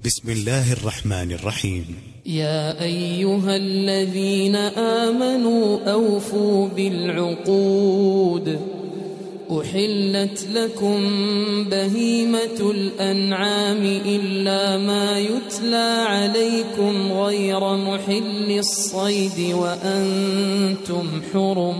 بسم الله الرحمن الرحيم. يا أيها الذين آمنوا أوفوا بالعقود. أحلت لكم بهيمة الأنعام إلا ما يتلى عليكم غير محل الصيد وأنتم حرم.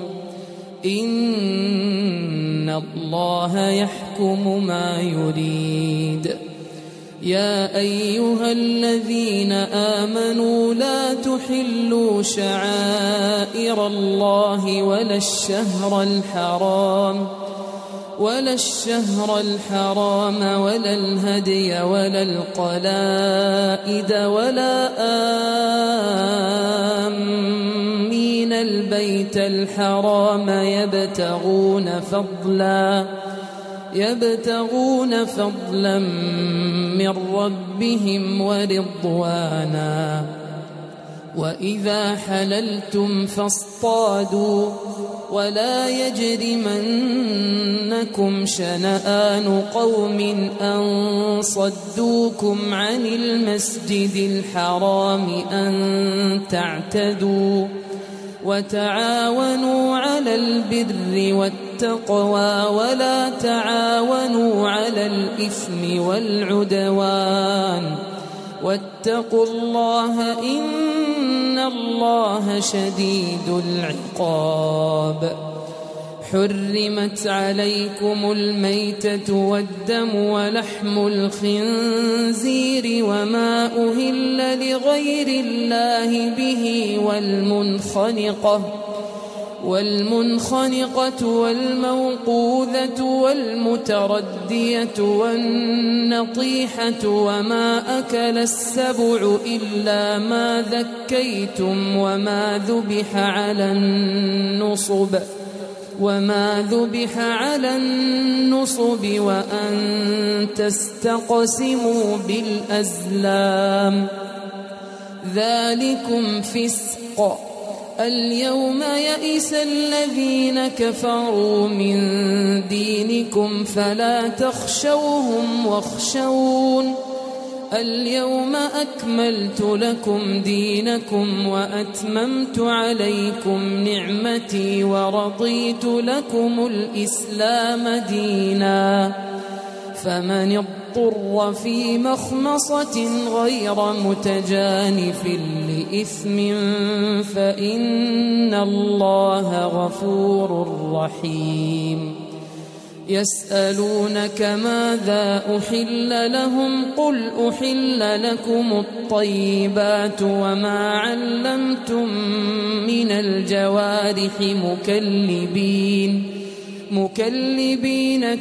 إن الله يحكم ما يريد. يا أيها الذين آمنوا لا تحلوا شعائر الله ولا الشهر الحرام ولا الهدي ولا القلائد ولا آمين البيت الحرام يبتغون فضلا من ربهم ورضوانا. وإذا حللتم فاصطادوا ولا يجرمنكم شنآن قوم أن صدوكم عن المسجد الحرام أن تعتدوا. وتعاونوا على البر والتقوى ولا تعاونوا على الإثم والعدوان. واتقوا الله إن الله شديد العقاب. حرمت عليكم الميتة والدم ولحم الخنزير وما أهل لغير الله به والمنخنقة والموقوذة والمتردية والنطيحة وما أكل السبع إلا ما ذكيتم وما ذبح على النصب وأن تستقسموا بالأزلام. ذلكم فسق. اليوم يئس الذين كفروا من دينكم فلا تخشوهم واخشون. اليوم أكملت لكم دينكم وأتممت عليكم نعمتي ورضيت لكم الإسلام دينا. فمن اضطر في مخمصة غير متجانف لإثم فإن الله غفور رحيم. يسألونك ماذا أحل لهم قل أحل لكم الطيبات وما علمتم من الجوارح مكلبين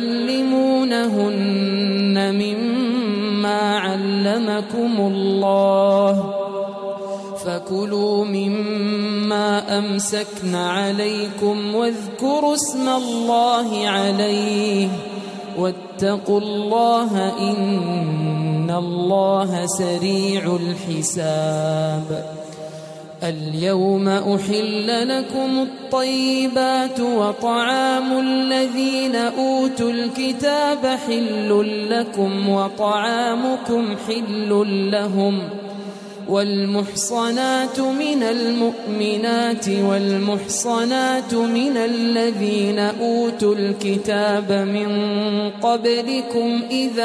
تعلمونهن مما علمكم الله فكلوا مما أمسكن عليكم واذكروا اسم الله عليه واتقوا الله إن الله سريع الحساب. اليوم أحل لكم الطيبات وطعام الذين أوتوا الكتاب حل لكم وطعامكم حل لهم. والمحصنات من المؤمنات والمحصنات من الذين أوتوا الكتاب من قبلكم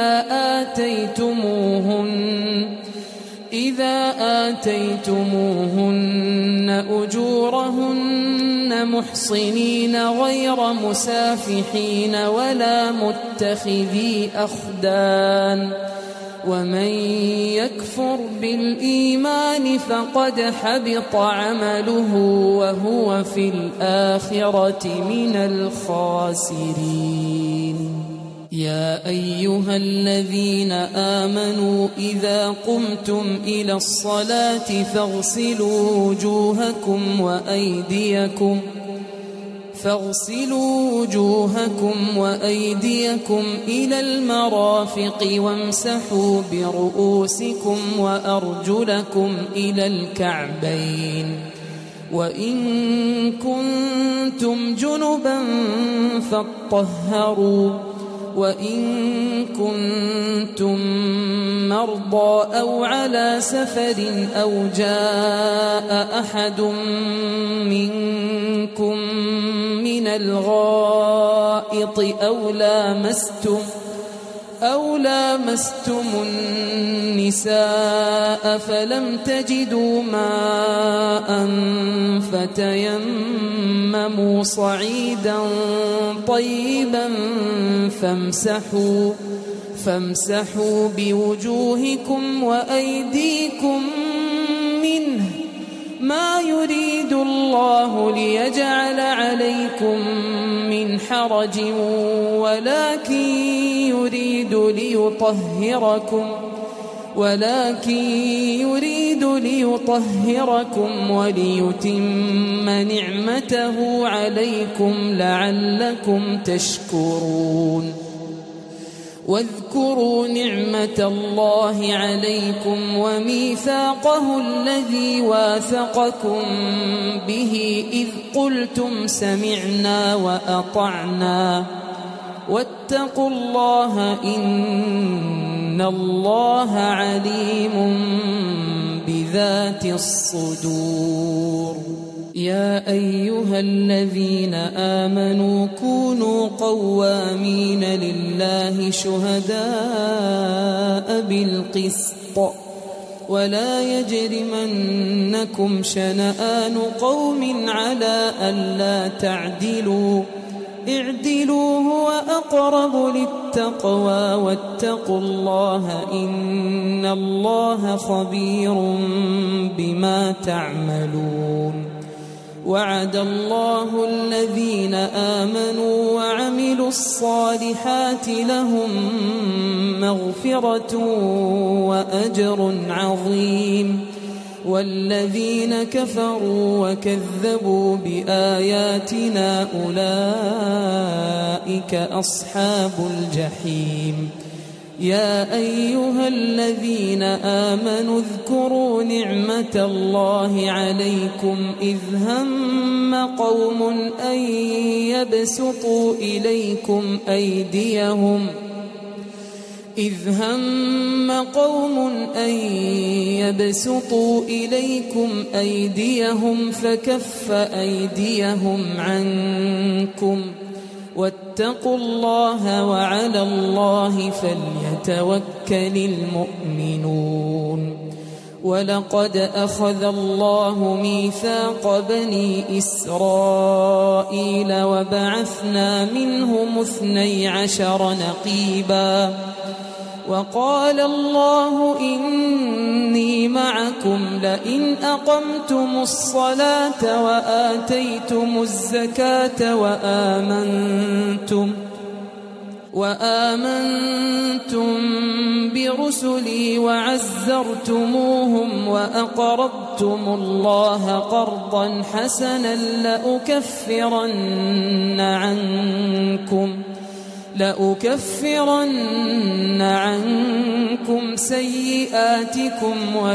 إذا آتيتموهن أجورهن محصنين غير مسافحين ولا متخذي أخدان. ومن يكفر بالإيمان فقد حبط عمله وهو في الآخرة من الخاسرين. يا أيها الذين آمنوا إذا قمتم إلى الصلاة فاغسلوا وجوهكم وأيديكم إلى المرافق وامسحوا برؤوسكم وأرجلكم إلى الكعبين. وإن كنتم جنبا فاطهروا وإن كنتم مرضى أو على سفر أو جاء أحد منكم من الغائط أو لامستم النساء فلم تجدوا ماء فتيمموا صعيدا طيبا فامسحوا بوجوهكم وأيديكم منه ما يريد الله ليجعل عليكم من حرج ولكن يريد ليطهركم وليتم نعمته عليكم لعلكم تشكرون واذكروا نعمة الله عليكم وميثاقه الذي واثقكم به إذ قلتم سمعنا وأطعنا واتقوا الله إن الله عليم بذات الصدور. يا أيها الذين آمنوا كونوا قوامين لله شهداء بالقسط ولا يجرمنكم شنآن قوم على ألا تعدلوا اعدلوا هو أقرب للتقوى واتقوا الله إن الله خبير بما تعملون. وعد الله الذين آمنوا وعملوا الصالحات لهم مغفرة وأجر عظيم والذين كفروا وكذبوا بآياتنا أولئك أصحاب الجحيم. يا أيها الذين آمنوا اذكروا نعمة الله عليكم إذ هم قوم أن يبسطوا إليكم أيديهم فكف أيديهم عنكم واتقوا الله وعلى الله فليتوكل المؤمنون. ولقد أخذ الله ميثاق بني إسرائيل وبعثنا منهم 12 نقيبا وقال الله إني معكم لئن أقمتم الصلاة وآتيتم الزكاة وآمنتم برسلي وعزرتموهم وأقرضتم الله قرضا حسنا لأكفرن عنكم سيئاتكم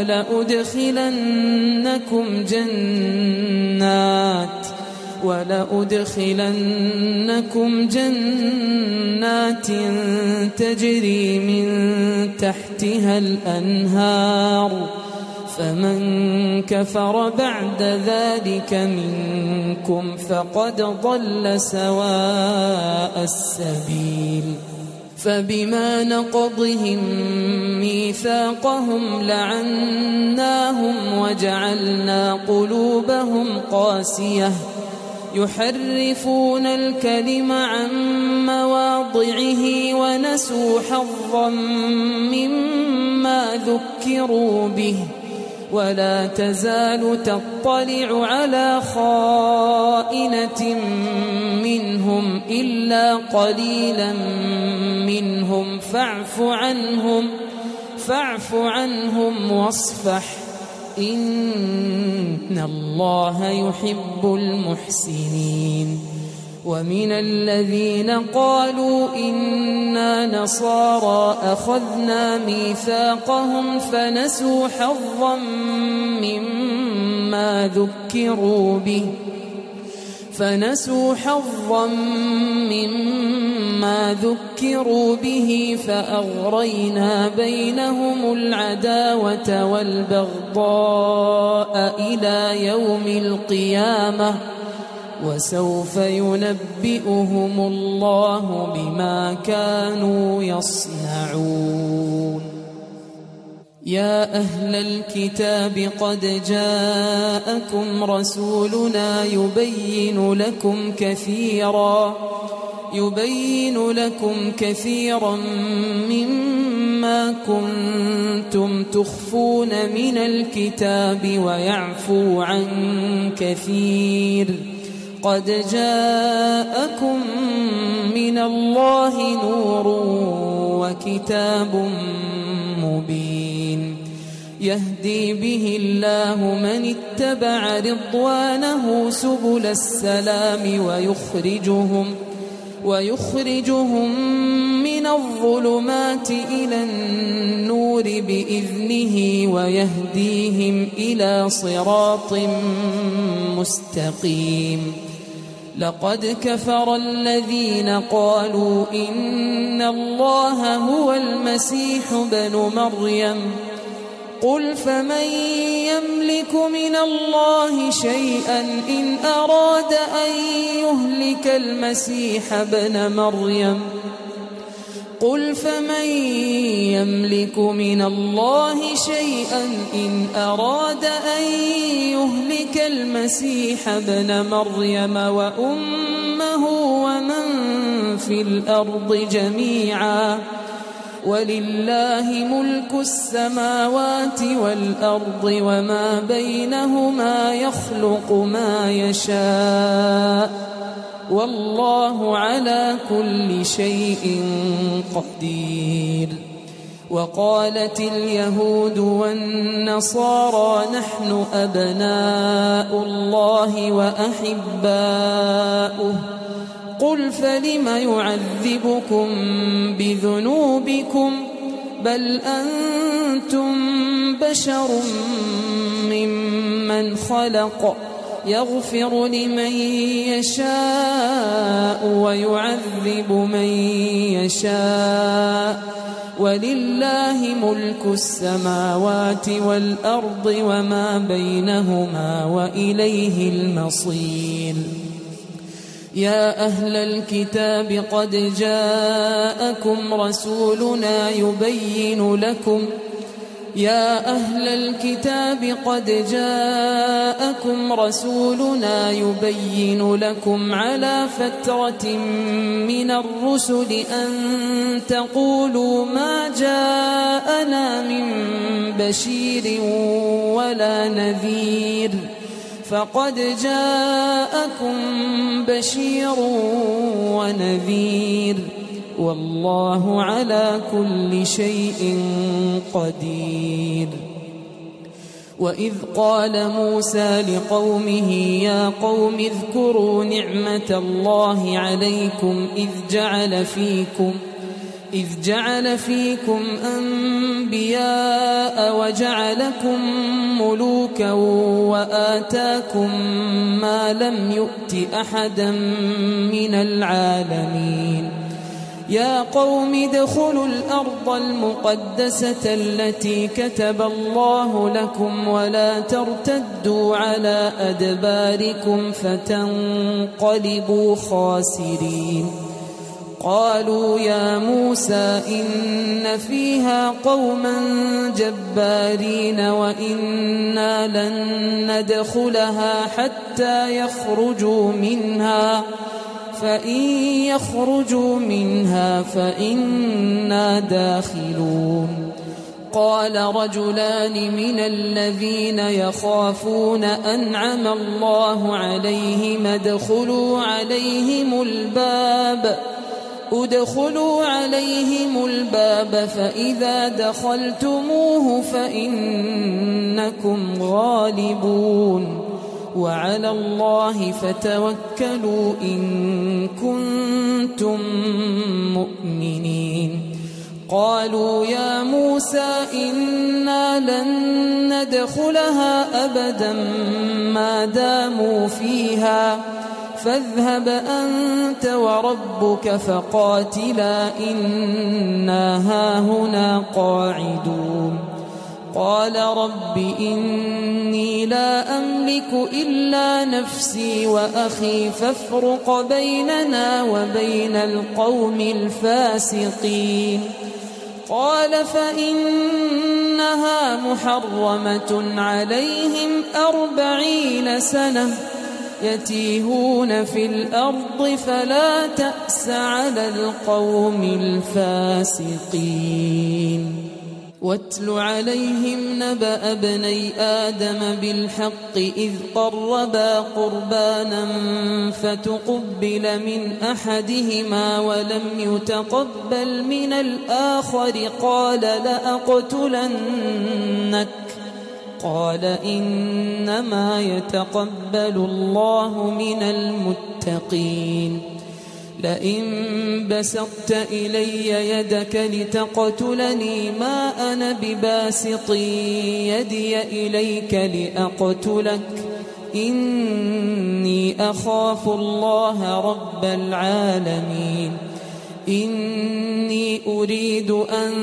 ولأدخلنكم جنات تجري من تحتها الأنهار فمن كفر بعد ذلك منكم فقد ضل سواء السبيل. فبما نقضهم ميثاقهم لعناهم وجعلنا قلوبهم قاسية يحرفون الكلم عن مواضعه ونسوا حظا مما ذكروا به ولا تزال تطلع على خائنة منهم إلا قليلا منهم فاعف عنهم واصفح إن الله يحب المحسنين. ومن الذين قالوا إنا نصارى أخذنا ميثاقهم فنسوا حظا مما ما ذكروا به فأغرينا بينهم العداوة والبغضاء إلى يوم القيامة وسوف ينبئهم الله بما كانوا يصنعون. يا أهل الكتاب قد جاءكم رسولنا يبين لكم كثيرا مما كنتم تخفون من الكتاب ويعفو عن كثير. قد جاءكم من الله نور وكتاب مبين يهدي به الله من اتبع رضوانه سبل السلام ويخرجهم من الظلمات إلى النور بإذنه ويهديهم إلى صراط مستقيم. لقد كفر الذين قالوا إن الله هو المسيح ابن مريم قل فمن يملك من الله شيئا إن أراد أن يهلك المسيح ابن مريم قل فمن يملك من الله شيئا إن أراد أن يهلك المسيح ابن مريم وأمه ومن في الأرض جميعا ولله ملك السماوات والأرض وما بينهما يخلق ما يشاء والله على كل شيء قدير. وقالت اليهود والنصارى نحن أبناء الله وأحباؤه قل فلم يعذبكم بذنوبكم بل أنتم بشر ممن خلق يغفر لمن يشاء ويعذب من يشاء ولله ملك السماوات والأرض وما بينهما وإليه المصير. يا أهل الكتاب قد جاءكم رسولنا يبين لكم على فترة من الرسل أن تقولوا ما جاءنا من بشير ولا نذير فقد جاءكم بشير ونذير والله على كل شيء قدير. وإذ قال موسى لقومه يا قوم اذكروا نعمة الله عليكم إذ جعل فيكم أنبياء وجعلكم ملوكا وآتاكم ما لم يؤت أحدا من العالمين. يا قوم ادخلوا الأرض المقدسة التي كتب الله لكم ولا ترتدوا على أدباركم فتنقلبوا خاسرين. قالوا يا موسى إن فيها قوما جبارين وإنا لن ندخلها حتى يخرجوا منها فإن يخرجوا منها فإنا داخلون. قال رجلان من الذين يخافون أنعم الله عليهم ادخلوا عليهم الباب فإذا دخلتموه فإنكم غالبون وعلى الله فتوكلوا إن كنتم مؤمنين. قالوا يا موسى إنا لن ندخلها أبدا ما داموا فيها فاذهب أنت وربك فقاتلا إنا هاهنا قاعدون قال رب إني لا أملك إلا نفسي وأخي فافرق بيننا وبين القوم الفاسقين قال فإنها محرمة عليهم 40 سنة يتيهون في الأرض فلا تأس على القوم الفاسقين واتل عليهم نبأ ابني آدم بالحق إذ قربا قربانا فتقبل من أحدهما ولم يتقبل من الآخر قال لأقتلنك قال إنما يتقبل الله من المتقين لئن بسطت إلي يدك لتقتلني ما أنا بباسط يدي إليك لأقتلك إني أخاف الله رب العالمين إني أريد أن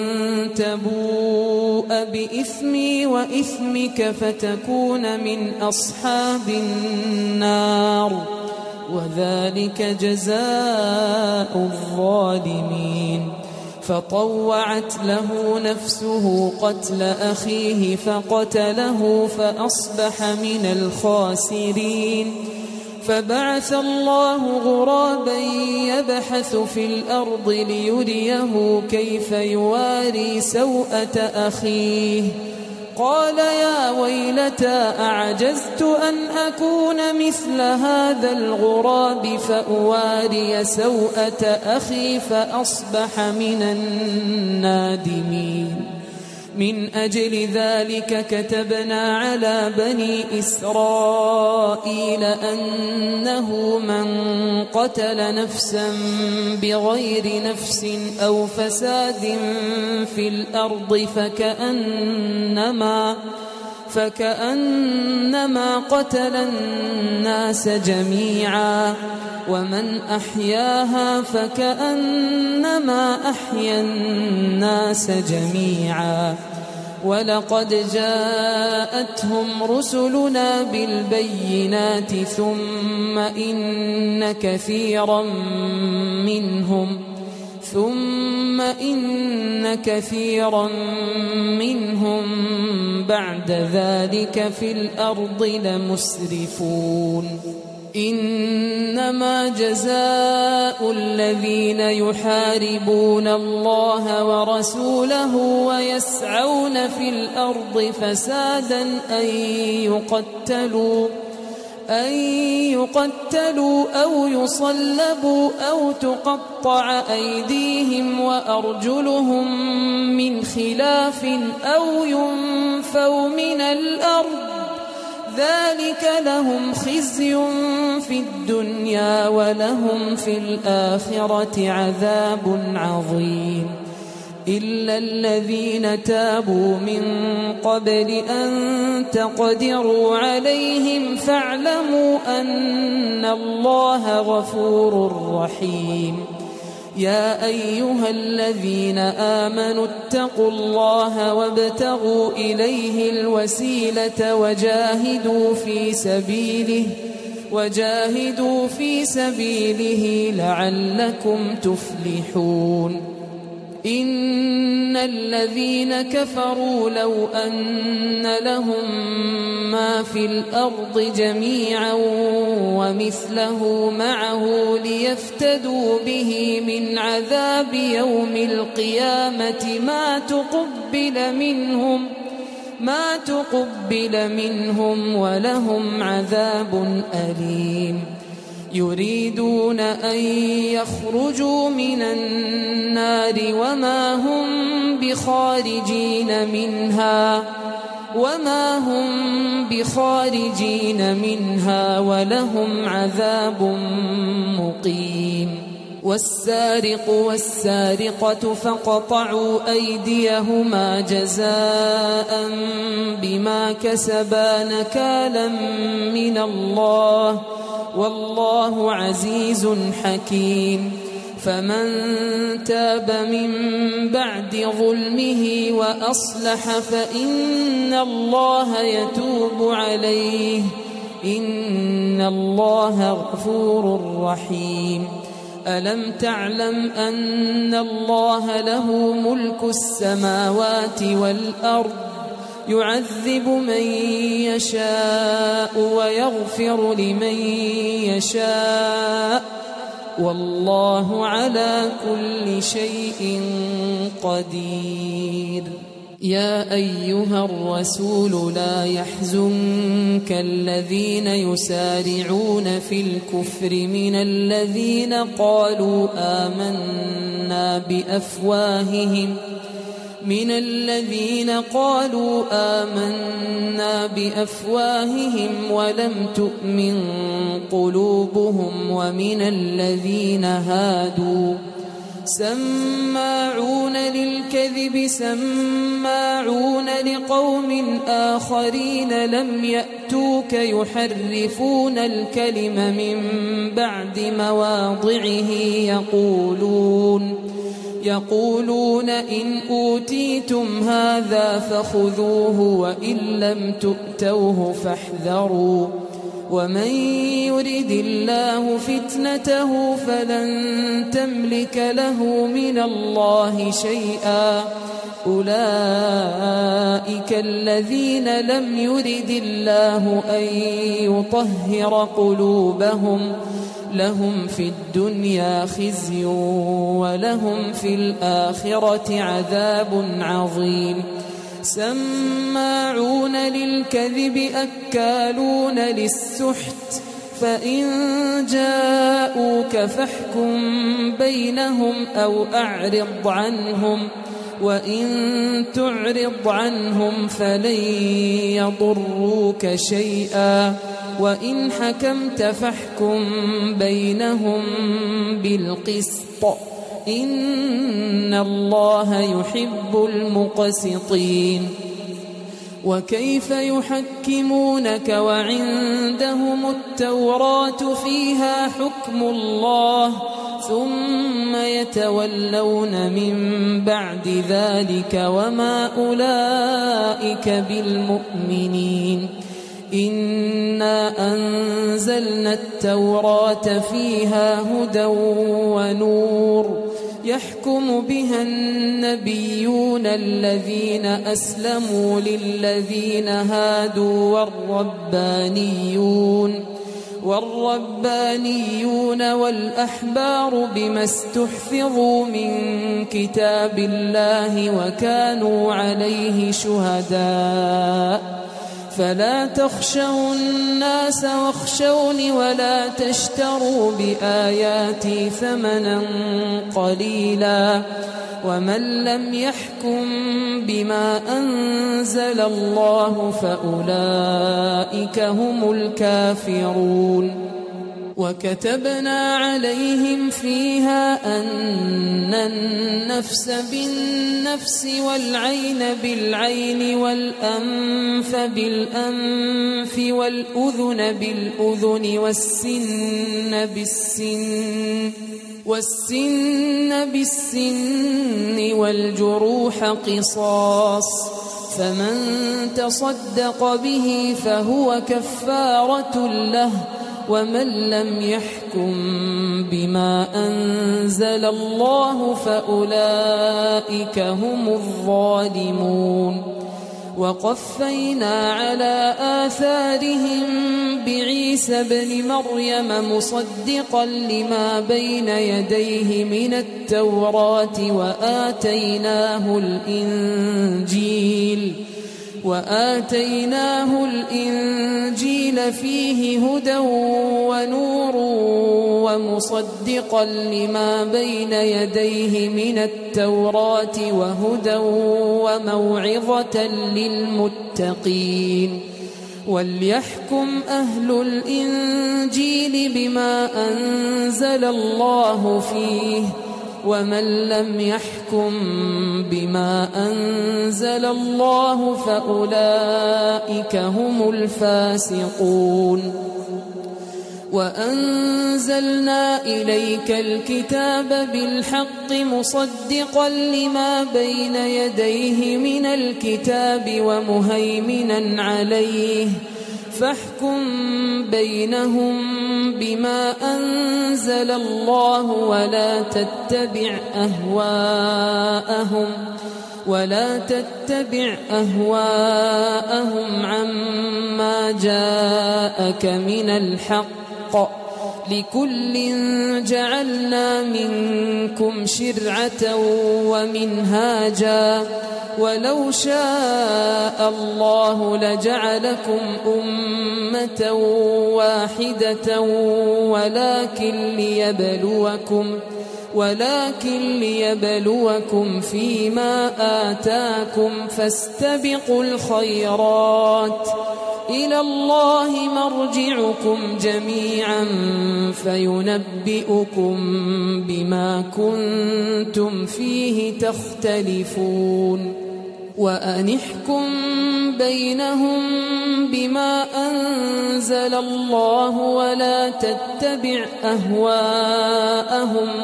تبوء بإثمي وإثمك فتكون من أصحاب النار وذلك جزاء الظالمين فطوعت له نفسه قتل أخيه فقتله فأصبح من الخاسرين فبعث الله غرابا يبحث في الأرض ليريه كيف يواري سوءة أخيه قال يا ويلتى أعجزت أن أكون مثل هذا الغراب فأواري سوءة أخي فأصبح من النادمين من أجل ذلك كتبنا على بني إسرائيل أنه من قتل نفسا بغير نفس أو فساد في الأرض فكأنما قتل الناس جميعا ومن أحياها فكأنما أحيا الناس جميعا ولقد جاءتهم رسلنا بالبينات ثم إن كثيرا منهم بعد ذلك في الأرض لمسرفون إنما جزاء الذين يحاربون الله ورسوله ويسعون في الأرض فسادا أن يقتلوا أو يصلبوا أو تقطع أيديهم وأرجلهم من خلاف أو ينفوا من الأرض ذلك لهم خزي في الدنيا ولهم في الآخرة عذاب عظيم إلا الذين تابوا من قبل أن تقدروا عليهم فاعلموا أن الله غفور رحيم يا أيها الذين آمنوا اتقوا الله وابتغوا إليه الوسيلة وجاهدوا في سبيله لعلكم تفلحون إن الذين كفروا لو أن لهم ما في الأرض جميعا ومثله معه ليفتدوا به من عذاب يوم القيامة ما تقبل منهم ولهم عذاب أليم يريدون أن يخرجوا من النار وما هم بخارجين منها ولهم عذاب مقيم والسارق والسارقة فاقطعوا أيديهما جزاء بما بما كسبا نكالا من الله والله عزيز حكيم فمن تاب من بعد ظلمه وأصلح فإن الله يتوب عليه إن الله غفور رحيم ألم تعلم أن الله له ملك السماوات والأرض يعذب من يشاء ويغفر لمن يشاء والله على كل شيء قدير يا أيها الرسول لا يحزنك الذين يسارعون في الكفر من الذين قالوا آمنا بأفواههم ولم تؤمن قلوبهم ومن الذين هادوا سماعون للكذب سماعون لقوم آخرين لم يأتوك يحرفون الكلم من بعد مواضعه يقولون إن أوتيتم هذا فخذوه وإن لم تؤتوه فاحذروا ومن يرد الله فتنته فلن تملك له من الله شيئا أولئك الذين لم يرد الله أن يطهر قلوبهم لهم في الدنيا خزي ولهم في الآخرة عذاب عظيم سماعون للكذب أكالون للسحت فإن جاءوك فاحكم بينهم أو أعرض عنهم وإن تعرض عنهم فلن يضروك شيئا وإن حكمت فاحكم بينهم بالقسط إن الله يحب المقسطين وكيف يحكمونك وعندهم التوراة فيها حكم الله ثم يتولون من بعد ذلك وما أولئك بالمؤمنين إنا أنزلنا التوراة فيها هدى ونور يحكم بها النبيون الذين أسلموا للذين هادوا والربانيون والأحبار بما استحفظوا من كتاب الله وكانوا عليه شهداء فلا تخشوا الناس واخشوني ولا تشتروا بآياتي ثمنا قليلا ومن لم يحكم بما أنزل الله فأولئك هم الكافرون وكتبنا عليهم فيها أن النفس بالنفس والعين بالعين والأنف بالأنف والأذن بالأذن والسن بالسن والجروح قصاص فمن تصدق به فهو كفارة له ومن لم يحكم بما أنزل الله فأولئك هم الظالمون وقفينا على آثارهم بعيسى ابن مريم مصدقا لما بين يديه من التوراة وآتيناه الإنجيل فيه هدى ونور ومصدقا لما بين يديه من التوراة وهدى وموعظة للمتقين وليحكم أهل الإنجيل بما أنزل الله فيه ومن لم يحكم بما أنزل الله فأولئك هم الفاسقون وأنزلنا إليك الكتاب بالحق مصدقا لما بين يديه من الكتاب ومهيمنا عليه فاحكم بينهم بما أنزل الله ولا تتبع أهواءهم عما جاءك من الحق لكل جعلنا منكم شرعة ومنهاجا ولو شاء الله لجعلكم أمة واحدة ولكن ليبلوكم فيما آتاكم فاستبقوا الخيرات إلى الله مرجعكم جميعا فينبئكم بما كنتم فيه تختلفون وأن احكم بينهم بما أنزل الله ولا تتبع أهواءهم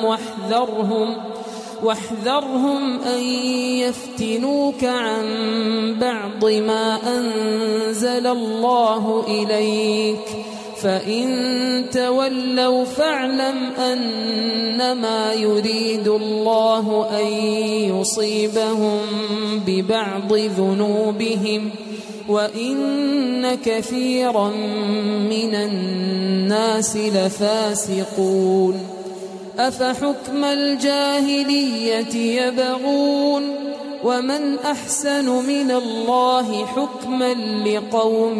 واحذرهم أن يفتنوك عن بعض ما أنزل الله إليك فإن تولوا فاعلم أنما يريد الله أن يصيبهم ببعض ذنوبهم وإن كثيرا من الناس لفاسقون أفحكم الجاهلية يبغون ومن أحسن من الله حكما لقوم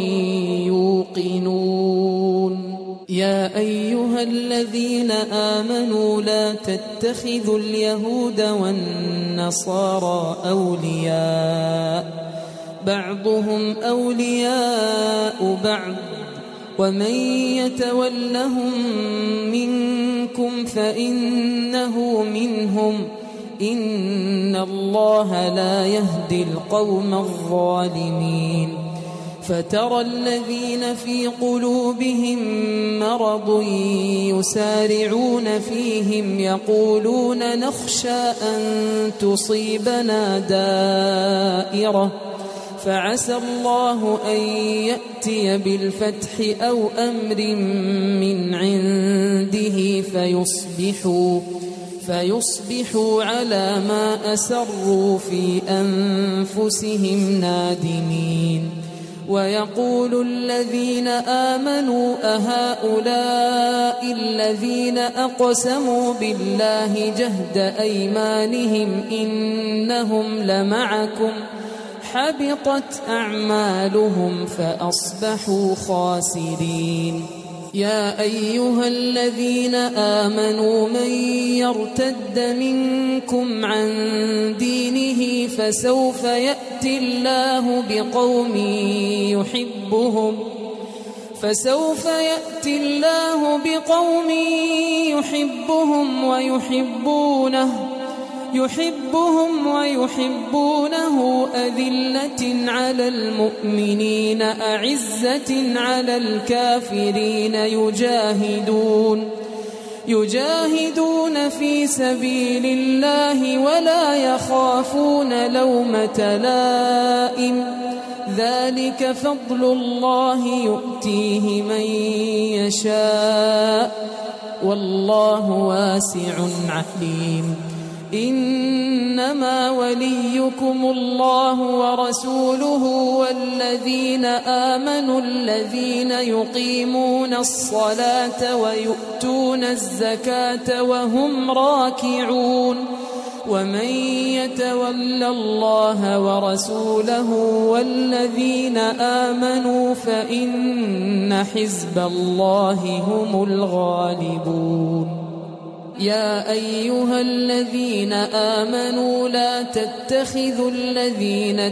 يوقنون يا أيها الذين آمنوا لا تتخذوا اليهود والنصارى أولياء بعضهم أولياء بعض ومن يتولهم منكم فإنه منهم إن الله لا يهدي القوم الظالمين فترى الذين في قلوبهم مرض يسارعون فيهم يقولون نخشى أن تصيبنا دائرة فعسى الله أن يأتي بالفتح أو أمر من عنده فيصبحوا على ما أسروا في أنفسهم نادمين ويقول الذين آمنوا أهؤلاء الذين أقسموا بالله جهد أيمانهم إنهم لمعكم حبطت أعمالهم فأصبحوا خاسرين يا أيها الذين آمنوا من يرتد منكم عن دينه فسوف يأتي الله بقوم يحبهم ويحبونه أذلة على المؤمنين أعزة على الكافرين يجاهدون في سبيل الله ولا يخافون لومة لائم ذلك فضل الله يؤتيه من يشاء والله واسع عليم إنما وليكم الله ورسوله والذين آمنوا الذين يقيمون الصلاة ويؤتون الزكاة وهم راكعون ومن يتول الله ورسوله والذين آمنوا فإن حزب الله هم الغالبون يا أيها الذين آمنوا لا تتخذوا الذين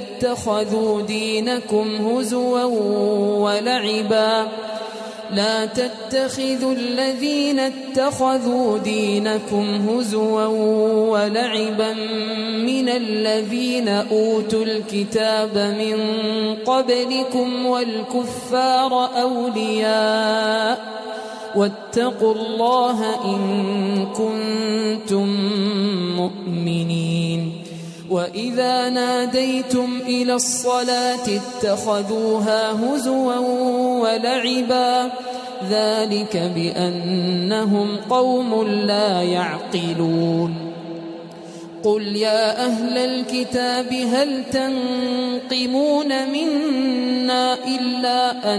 لا تتخذوا الذين اتخذوا دينكم هزوا ولعبا من الذين أوتوا الكتاب من قبلكم والكفار أولياء واتقوا الله إن كنتم مؤمنين. وإذا ناديتم إلى الصلاة اتخذوها هزوا ولعبا ذلك بأنهم قوم لا يعقلون. قل يا أهل الكتاب هل تنقمون منا إلا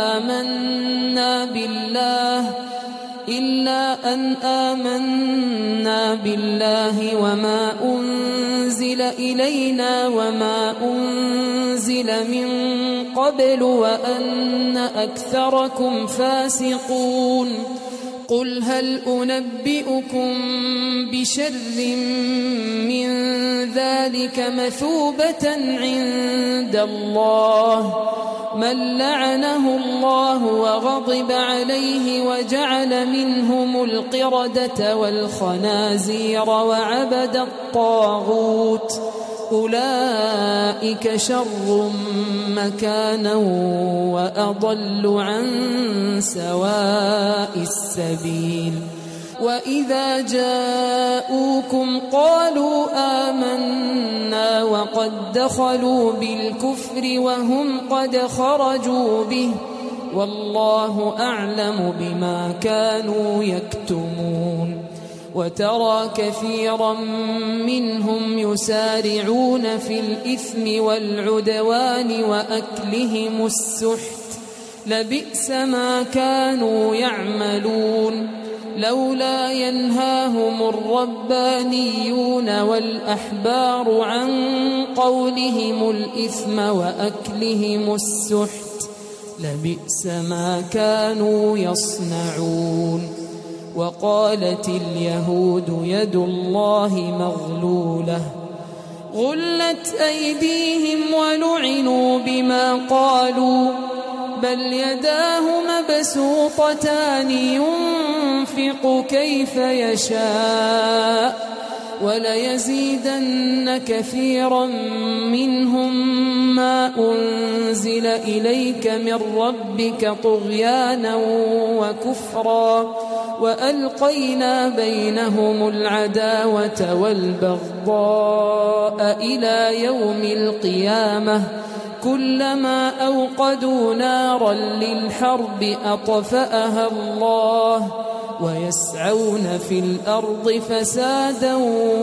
أن آمنا بالله وما أنزل إلينا وما أنزل من قبل وأن أكثركم فاسقون. قل هل أنبئكم بشر من ذلك مثوبة عند الله من لعنه الله وغضب عليه وجعل منهم القردة والخنازير وعبد الطاغوت أولئك شر مكانا وأضل عن سواء السبيل. وإذا جاءوكم قالوا آمنا وقد دخلوا بالكفر وهم قد خرجوا به والله أعلم بما كانوا يكتمون. وترى كثيرا منهم يسارعون في الإثم والعدوان وأكلهم السحت لبئس ما كانوا يعملون. لولا ينهاهم الربانيون والأحبار عن قولهم الإثم وأكلهم السحت لبئس ما كانوا يصنعون. وقالت اليهود يد الله مغلولة غلت أيديهم ولعنوا بما قالوا بل يداه مبسوطتان ينفق كيف يشاء وليزيدن كثيرا منهم ما أنزل إليك من ربك طغيانا وكفرا وألقينا بينهم العداوة والبغضاء إلى يوم القيامة كلما أوقدوا نارا للحرب أطفأها الله ويسعون في الأرض فسادا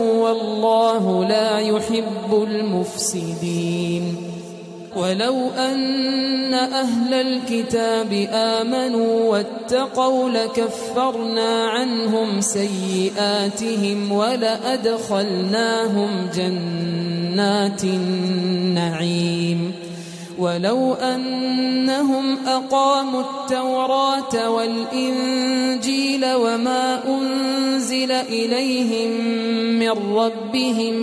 والله لا يحب المفسدين. ولو أن أهل الكتاب آمنوا واتقوا لكفرنا عنهم سيئاتهم ولأدخلناهم جنات النعيم. ولو أنهم أقاموا التوراة والإنجيل وما أنزل إليهم من ربهم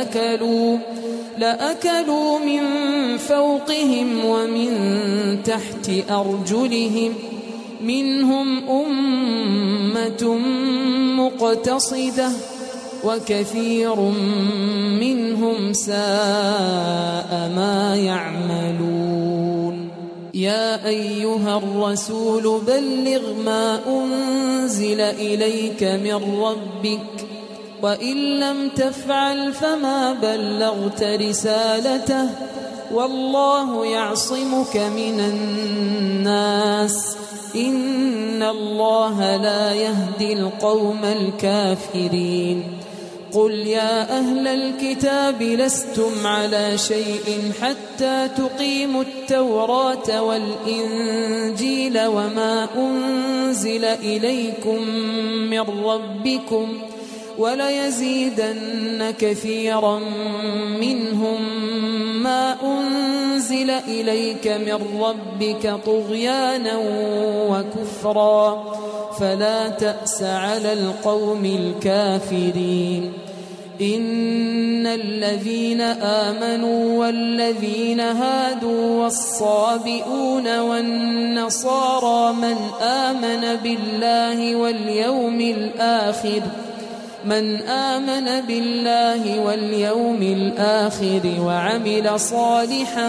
لأكلوا من فوقهم ومن تحت أرجلهم منهم أمة مقتصدة وكثير منهم ساء ما يعملون. يا أيها الرسول بلغ ما أنزل إليك من ربك وإن لم تفعل فما بلغت رسالته والله يعصمك من الناس إن الله لا يهدي القوم الكافرين. قل يا أهل الكتاب لستم على شيء حتى تقيموا التوراة والإنجيل وما أنزل إليكم من ربكم وليزيدن كثيرا منهم ما أنزل إليك من ربك طغيانا وكفرا فلا تأس على القوم الكافرين. إن الذين آمنوا والذين هادوا والصابئون والنصارى من آمن بالله واليوم الآخر وعمل صالحا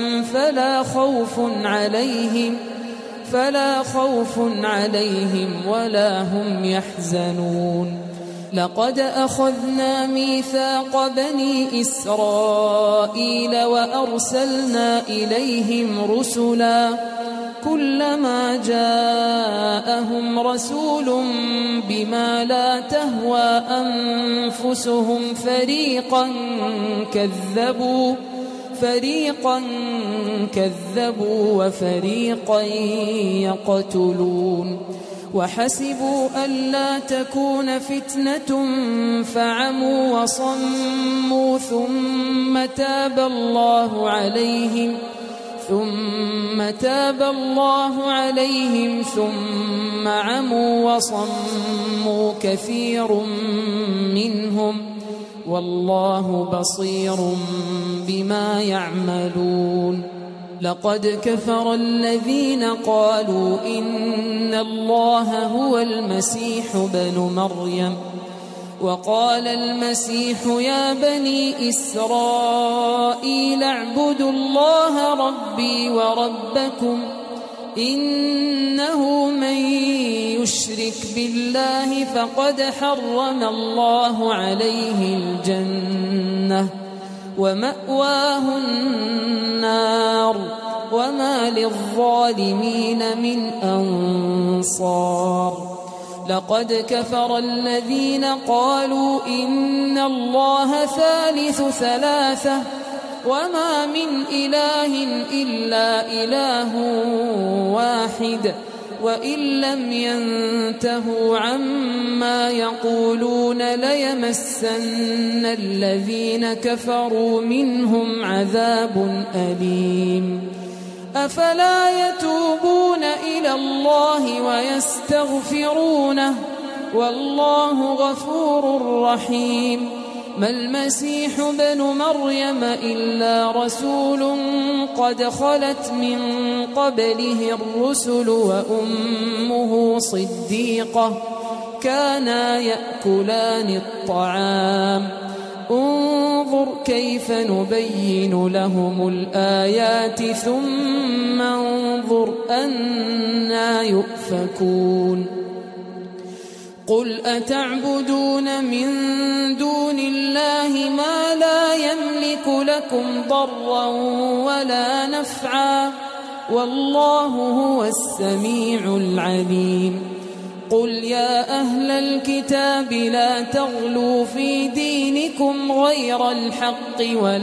فلا خوف عليهم ولا هم يحزنون. لقد أخذنا ميثاق بني إسرائيل وأرسلنا إليهم رسلا كلما جاءهم رسول بما لا تهوى أنفسهم فريقا كذبوا وفريقا يقتلون. وحسبوا ألا تكون فتنة فعموا وصموا ثم تاب الله عليهم ثم عموا وصموا كثير منهم والله بصير بما يعملون. لقد كفر الذين قالوا إن الله هو المسيح بن مريم وقال المسيح يا بني إسرائيل اعبدوا الله ربي وربكم إنه من يشرك بالله فقد حرم الله عليه الجنة ومأواه النار وما للظالمين من أنصار. لقد كفر الذين قالوا إن الله ثالث ثلاثة وما من إله إلا إله واحد وإن لم ينتهوا عما يقولون ليمسن الذين كفروا منهم عذاب أليم. أفلا يتوبون إلى الله ويستغفرونه والله غفور رحيم. ما المسيح بن مريم إلا رسول قد خلت من قبله الرسل وأمه صديقة كانا يأكلان الطعام انظر كيف نبين لهم الآيات ثم انظر أنا يؤفكون. قل أتعبدون من دون الله ما لا يملك لكم ضرا ولا نفعا والله هو السميع العليم. قل يا أهل الكتاب لا تغلوا في دينكم غير الحق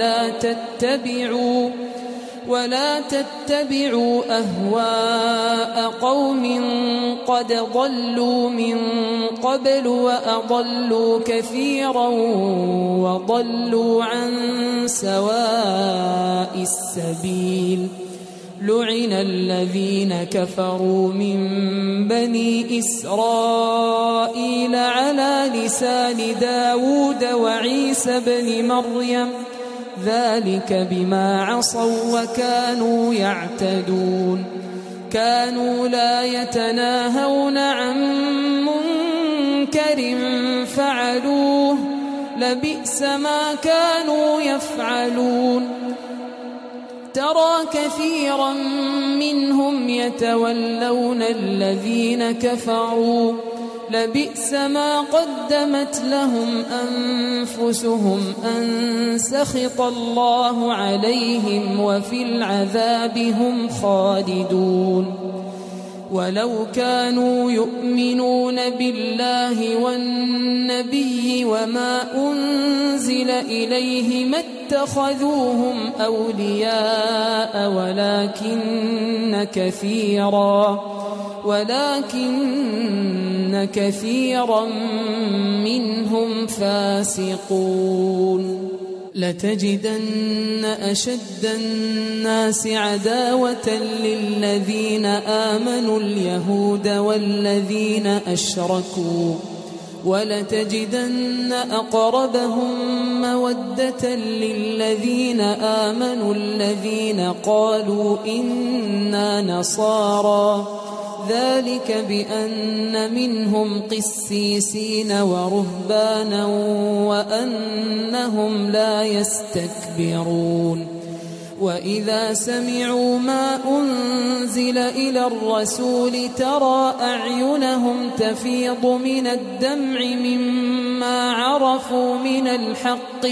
ولا تتبعوا أهواء قوم قد ضلوا من قبل وأضلوا كثيرا وضلوا عن سواء السبيل. لعن الذين كفروا من بني إسرائيل على لسان داود وعيسى بن مريم ذلك بما عصوا وكانوا يعتدون. كانوا لا يتناهون عن منكر فعلوه لبئس ما كانوا يفعلون. ترى كثيرا منهم يتولون الذين كفروا لبئس ما قدمت لهم أنفسهم أن سخط الله عليهم وفي العذاب هم خالدون. ولو كانوا يؤمنون بالله والنبي وما أنزل إليه ما اتخذوهم أولياء ولكن كثيرا منهم فاسقون. لتجدن أشد الناس عداوة للذين آمنوا اليهود والذين أشركوا ولتجدن أقربهم مودة للذين آمنوا الذين قالوا إنا نصارى ذلك بأن منهم قسيسين ورهبانا وأنهم لا يستكبرون وإذا سمعوا ما أنزل إلى الرسول ترى أعينهم تفيض من الدمع مما عرفوا من الحق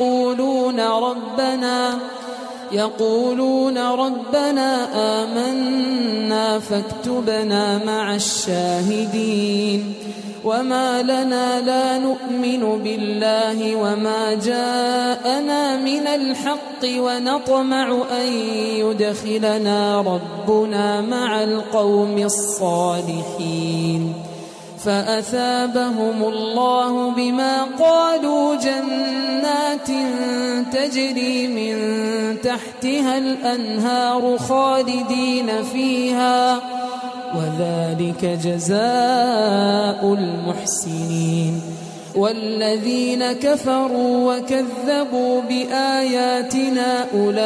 يقولون ربنا آمنا فاكتبنا مع الشاهدين وما لنا لا نؤمن بالله وما جاءنا من الحق ونطمع أن يدخلنا ربنا مع القوم الصالحين فأثابهم الله بما قالوا جنات تجري من تحتها الأنهار خالدين فيها وذلك جزاء المحسنين والذين كفروا وكذبوا بآياتنا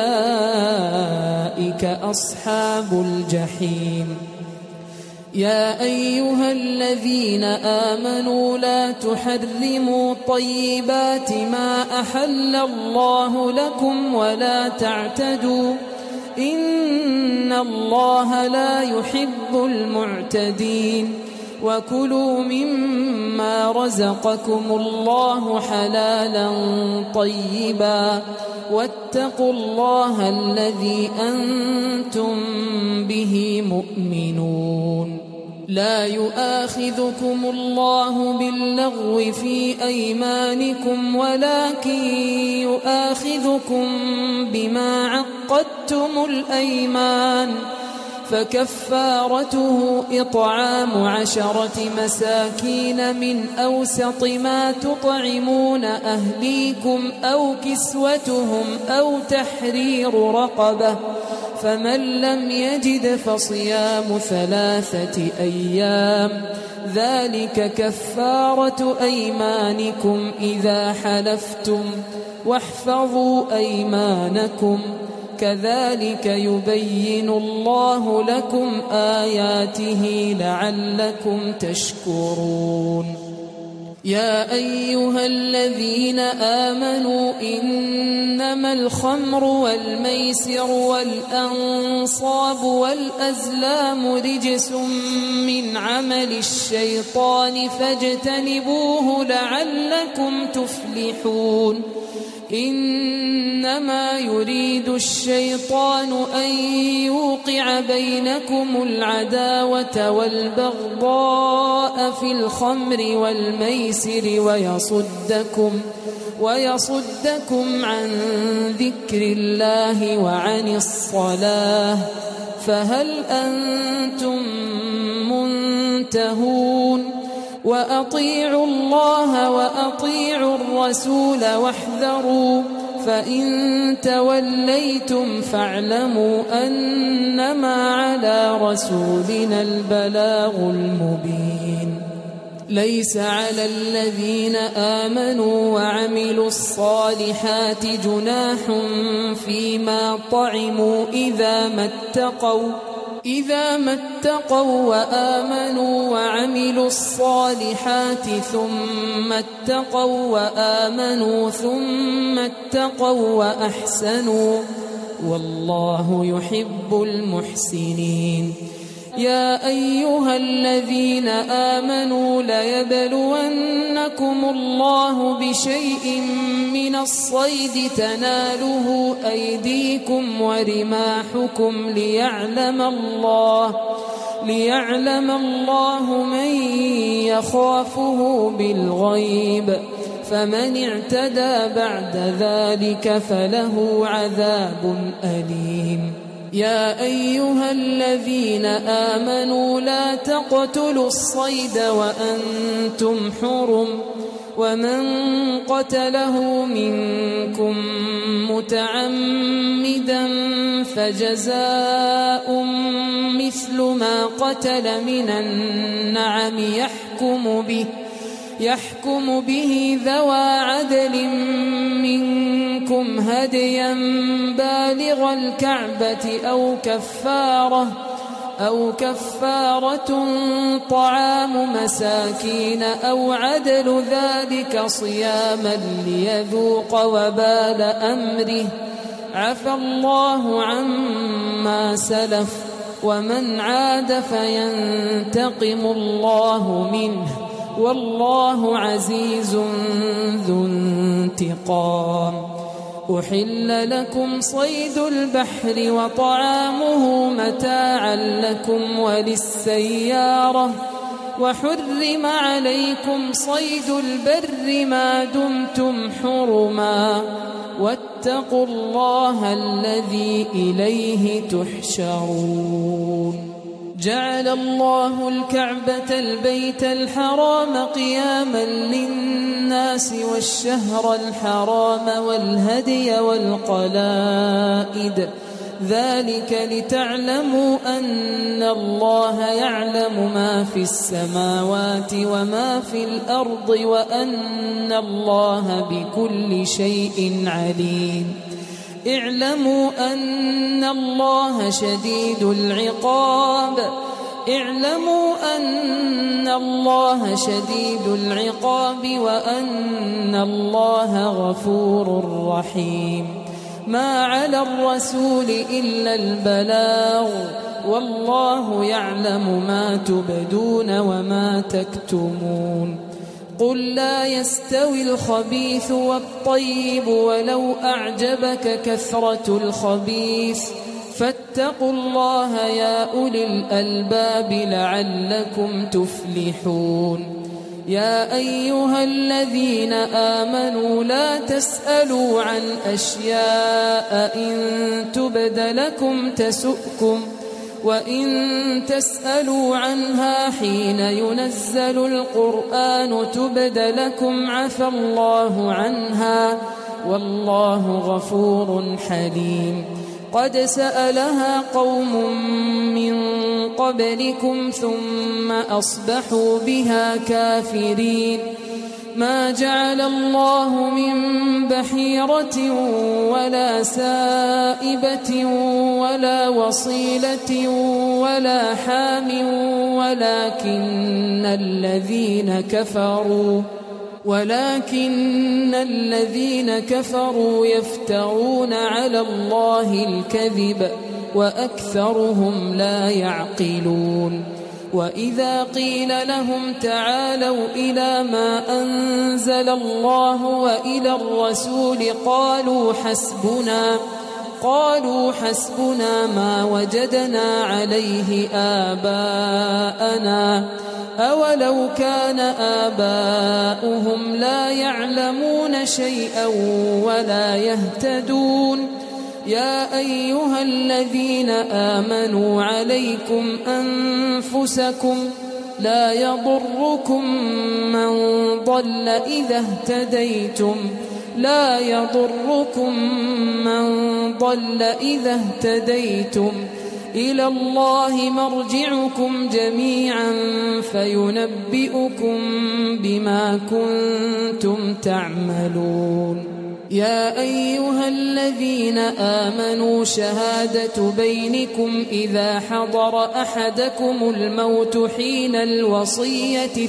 أولئك أصحاب الجحيم يا أيها الذين آمنوا لا تحرموا طيبات ما أحل الله لكم ولا تعتدوا إن الله لا يحب المعتدين وكلوا مما رزقكم الله حلالا طيبا واتقوا الله الذي أنتم به مؤمنون لا يؤاخذكم الله باللغو في أيمانكم ولكن يؤاخذكم بما عقدتم الأيمان فكفارته إطعام 10 مساكين من أوسط ما تطعمون أهليكم أو كسوتهم أو تحرير رقبة فمن لم يجد فصيام 3 أيام ذلك كفارة أيمانكم إذا حلفتم واحفظوا أيمانكم كذلك يبين الله لكم آياته لعلكم تشكرون يا أيها الذين آمنوا إنما الخمر والميسر والأنصاب والأزلام رجس من عمل الشيطان فاجتنبوه لعلكم تفلحون إنما يريد الشيطان أن يوقع بينكم العداوة والبغضاء في الخمر والميسر ويصدكم عن ذكر الله وعن الصلاة فهل أنتم منتهون وأطيعوا الله وأطيعوا الرسول واحذروا فإن توليتم فاعلموا أنما على رسولنا البلاغ المبين ليس على الذين آمنوا وعملوا الصالحات جناح فيما طعموا إذا ما اتقوا وآمنوا وعملوا الصالحات ثم اتقوا وآمنوا ثم اتقوا وأحسنوا والله يحب المحسنين يا أيها الذين آمنوا ليبلونكم الله بشيء من الصيد تناله أيديكم ورماحكم ليعلم الله من يخافه بالغيب فمن اعتدى بعد ذلك فله عذاب أليم يا أيها الذين آمنوا لا تقتلوا الصيد وأنتم حرم ومن قتله منكم متعمدا فجزاء مثل ما قتل من النعم يحكم به ذوى عدل منكم هديا بالغ الكعبة أو كفارة طعام مساكين أو عدل ذلك صياما ليذوق وبال أمره عفى الله عما سلف ومن عاد فينتقم الله منه والله عزيز ذو انتقام. أحل لكم صيد البحر وطعامه متاعا لكم وللسيارة وحرم عليكم صيد البر ما دمتم حرما واتقوا الله الذي إليه تحشرون. جعل الله الكعبة البيت الحرام قياما للناس والشهر الحرام والهدي والقلائد ذلك لتعلموا أن الله يعلم ما في السماوات وما في الأرض وأن الله بكل شيء عليم. اعلموا أن الله شديد العقاب وأن الله غفور رحيم. ما على الرسول إلا البلاغ والله يعلم ما تبدون وما تكتمون. قل لا يستوي الخبيث والطيب ولو أعجبك كثرة الخبيث فاتقوا الله يا أولي الألباب لعلكم تفلحون. يا أيها الذين آمنوا لا تسألوا عن أشياء إن تبد لكم تسؤكم وإن تسألوا عنها حين ينزل القرآن تبد لكم عفى الله عنها والله غفور حليم. قد سألها قوم من قبلكم ثم أصبحوا بها كافرين. ما جعل الله من بحيرة ولا سائبة ولا وصيلة ولا حام ولكن الذين كفروا يفترون على الله الكذب وأكثرهم لا يعقلون. وإذا قيل لهم تعالوا إلى ما أنزل الله وإلى الرسول قالوا حسبنا ما وجدنا عليه آباءنا أولو كان آباؤهم لا يعلمون شيئا ولا يهتدون. يا أيها الذين آمنوا عليكم أنفسكم لا يضركم من ضل إذا اهتديتم إلى الله مرجعكم جميعا فينبئكم بما كنتم تعملون. يا أيها الذين آمنوا شهادة بينكم إذا حضر أحدكم الموت حين الوصية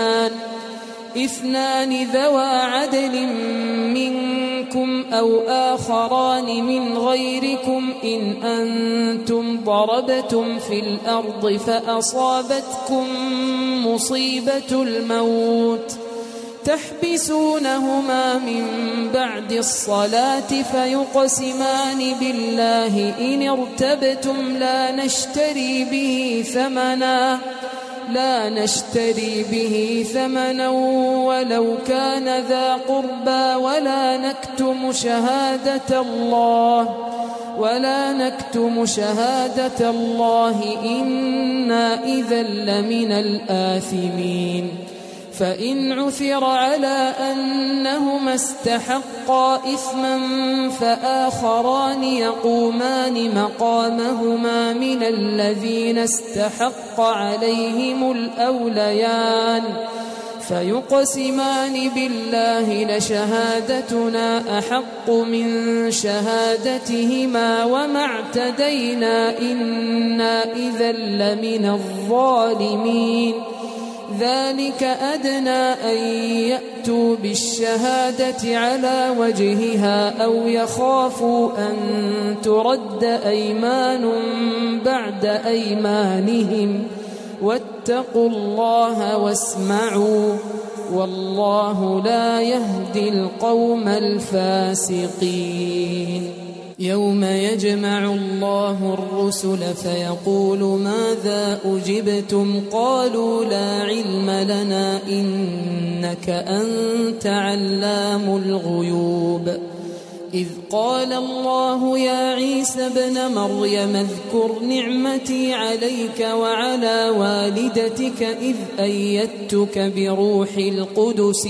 اثنان ذوى عدل منكم أو آخران من غيركم إن أنتم ضربتم في الأرض فأصابتكم مصيبة الموت تحبسونهما من بعد الصلاة فيقسمان بالله إن ارتبتم لا نشتري به ثمنا ولو كان ذا قربى ولا نكتم شهادة الله إنا إذا لمن الآثمين. فإن عثر على أنهما استحقا إثما فآخران يقومان مقامهما من الذين استحق عليهم الأوليان فيقسمان بالله لشهادتنا أحق من شهادتهما وما اعتدينا إنا إذا لمن الظالمين ذلك أدنى أن يأتوا بالشهادة على وجهها أو يخافوا أن ترد أيمان بعد أيمانهم واتقوا الله واسمعوا والله لا يهدي القوم الفاسقين يوم يجمع الله الرسل فيقول ماذا أجبتم قالوا لا علم لنا إنك أنت علام الغيوب إذ قال الله يا عيسى ابن مريم اذكر نعمتي عليك وعلى والدتك إذ أيدتك بروح القدس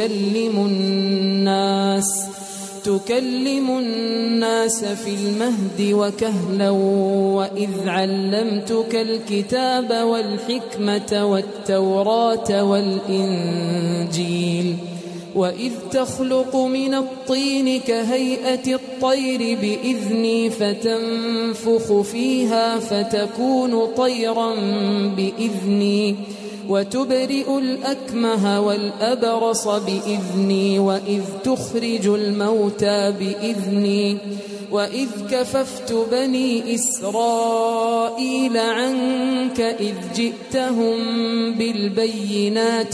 تكلم الناس في المهد وكهلا وإذ علمتك الكتاب والحكمة والتوراة والإنجيل وإذ تخلق من الطين كهيئة الطير بإذني فتنفخ فيها فتكون طيرا بإذني وتبرئ الأكمه والأبرص بإذني وإذ تخرج الموتى بإذني وإذ كففت بني إسرائيل عنك إذ جئتهم بالبينات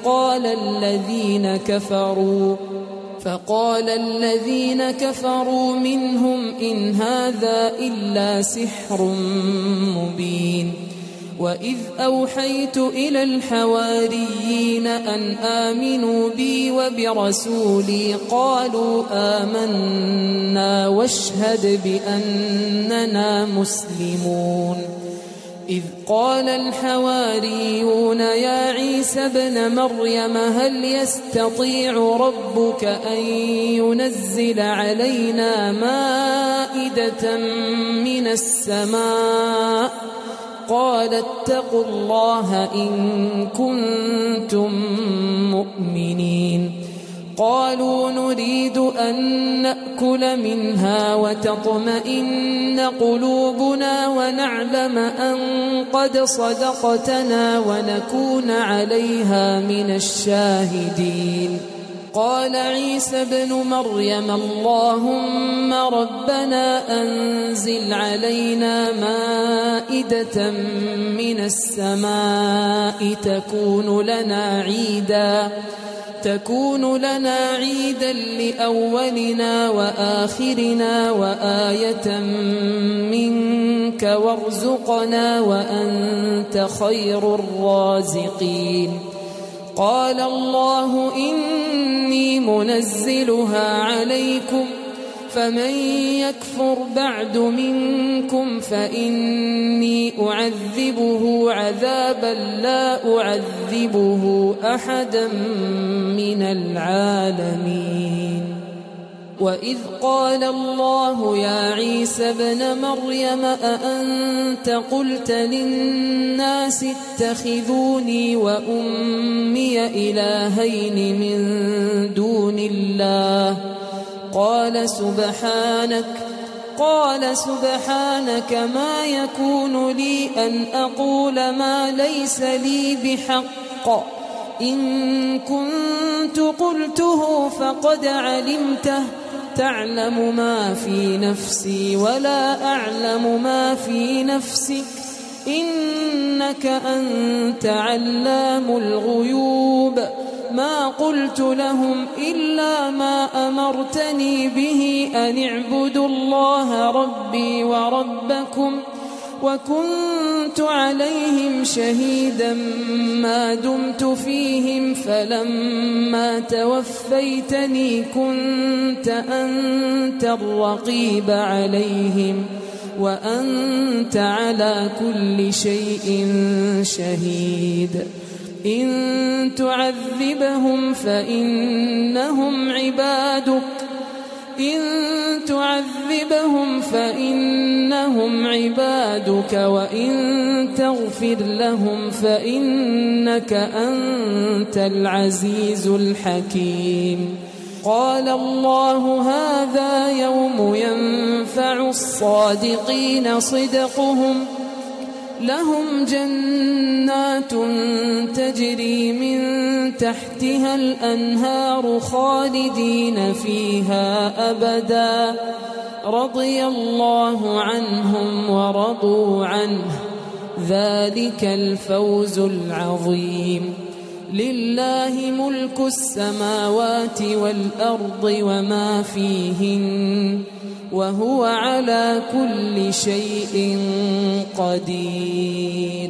فقال الذين كفروا منهم إن هذا إلا سحر مبين وإذ أوحيت إلى الحواريين أن آمنوا بي وبرسولي قالوا آمنا واشهد بأننا مسلمون إذ قال الحواريون يا عيسى ابن مريم هل يستطيع ربك أن ينزل علينا مائدة من السماء قال اتقوا الله إن كنتم مؤمنين قالوا نريد أن نأكل منها وتطمئن قلوبنا ونعلم أن قد صدقتنا ونكون عليها من الشاهدين قال عيسى ابن مريم اللهم ربنا أنزل علينا مائدة من السماء تكون لنا عيدا لأولنا وآخرنا وآية منك وارزقنا وأنت خير الرازقين قال الله إني منزلها عليكم فمن يكفر بعد منكم فإني أعذبه عذابا لا أعذبه أحدا من العالمين وإذ قال الله يا عيسى ابن مريم أأنت قلت للناس اتخذوني وأمي إلهين من دون الله قال سبحانك ما يكون لي أن أقول ما ليس لي بحق إن كنت قلته فقد علمته تعلم ما في نفسي ولا أعلم ما في نفسك إنك أنت علام الغيوب ما قلت لهم إلا ما أمرتني به أن اعبدوا الله ربي وربكم وكنت عليهم شهيدا ما دمت فيهم فلما توفيتني كنت أنت الرقيب عليهم وأنت على كل شيء شهيد إن تعذبهم فإنهم عبادك إن تعذبهم فإنهم عبادك وإن تغفر لهم فإنك أنت العزيز الحكيم. قال الله هذا يوم ينفع الصادقين صدقهم، لهم جنات تجري من تحتها الأنهار خالدين فيها أبدا، رضي الله عنهم ورضوا عنه، ذلك الفوز العظيم. لله ملك السماوات والأرض وما فيهن، وهو على كل شيء قدير.